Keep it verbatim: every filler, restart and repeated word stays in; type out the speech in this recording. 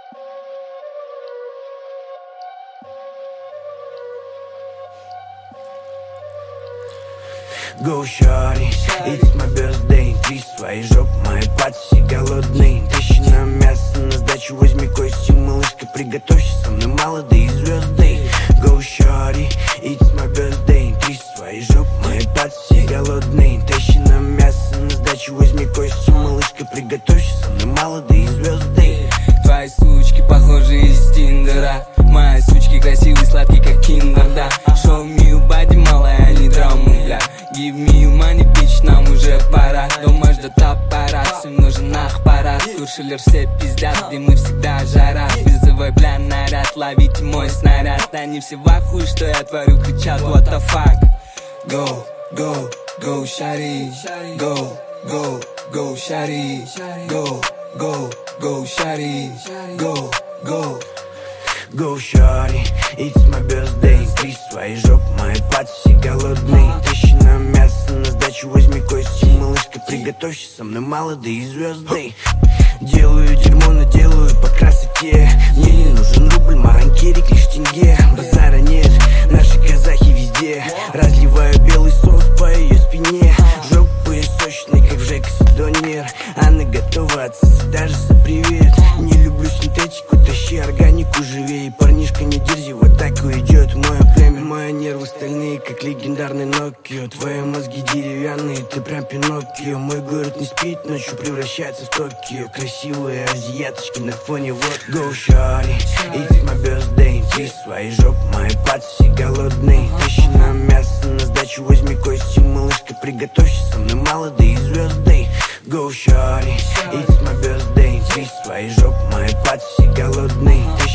Go shawty, it's my birthday. Ты своей жопы, мои пацаны голодные. Тащи нам мясо, на сдачу возьми кости. Малышка, приготовься, со мной молодые звезды. Go shawty, it's my birthday. Ты своей жопы, мои пацаны голодные. Тащи нам мясо, на сдачу возьми кости. Малышка, приготовься, со мной молодые звезды. Твои сучки похожи из Тиндера. Мои сучки красивые, сладкие, как киндер, да. Show me your body, малая, а не драму, бля. Give me your money, bitch, нам уже пора. Дома ждет аппарат, всем нужен аппарат. Туршиллер все пиздят, где мы всегда жара. Вызывай, бля, наряд, ловите мой снаряд. Они все в ахуе, что я творю, кричат what the fuck. Go, go, go, shawty. Go, go, go, shawty. Go, go, go, shawty. Go, go. Go shawty, it's my birthday. Ты своей жопы, мои пацаны голодные. Тащи нам мясо, на сдачу возьми кости. Малышка, приготовься, со мной молодые звезды. Делаю дерьмо, но делаю по красоте. Мне не нужен рубль, маранкерик, лишь тенге. Базара нет, наши казахи везде. Разливаю белый соус по ее спине. Жопы сочные, как в Жека Сидонер. Она готова отсосать даже за привет. Не люблю синтетику, тащи органику живее. Парнишка, не дерзи, вот так уйдет мое племя. Мои нервы стальные, как легендарный Nokia. Твои мозги деревянные, ты прям Пиноккио. Мой город не спит, ночью превращается в Токио. Красивые азиаточки на фоне вот. Go shawty, it's my birthday. Ты своей жопы, мои пацаны голодные. Тащи нам мясо, на сдачу возьми кости. Малышка, приготовься, со мной молодые звезды. Go shawty, it's my birthday. Ты своей жопы, мои пацаны голодные.